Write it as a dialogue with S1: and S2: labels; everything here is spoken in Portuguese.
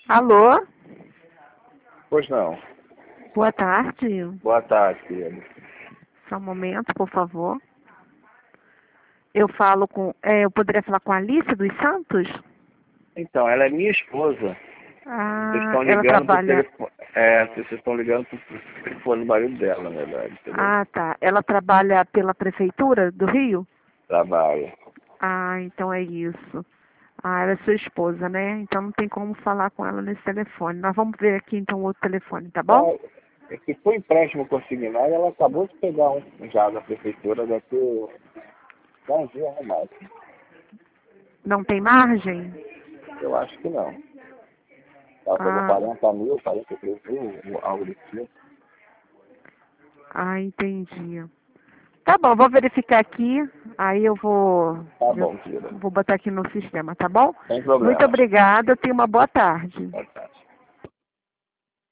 S1: Alô?
S2: Pois não.
S1: Boa tarde.
S2: Boa tarde, querido.
S1: Só um momento, por favor. Eu poderia falar com a Alice dos Santos?
S2: Então, ela é minha esposa. Vocês
S1: Ah,
S2: estão
S1: ela
S2: ligando pro
S1: trabalha...
S2: telefone. Vocês estão ligando pro telefone do marido dela, na verdade, entendeu?
S1: Ah, tá. Ela trabalha pela Prefeitura do Rio?
S2: Trabalha.
S1: Ah, então é isso. Ah, ela é sua esposa, né? Então não tem como falar com ela nesse telefone. Nós vamos ver aqui então outro telefone, tá bom?
S2: Se for empréstimo consignado, ela acabou de pegar um já da prefeitura, deve ter 10 dias no máximo.
S1: Não tem margem?
S2: Eu acho que não. Ela pegou
S1: Ah,
S2: 40 mil, 43 mil, algo desse tipo.
S1: entendi. Tá bom, vou verificar aqui, aí
S2: Tá
S1: eu
S2: bom, querida.
S1: vou botar aqui no sistema, tá bom?
S2: Sem
S1: Muito
S2: problema.
S1: obrigada, tenha uma boa tarde.
S2: Boa tarde.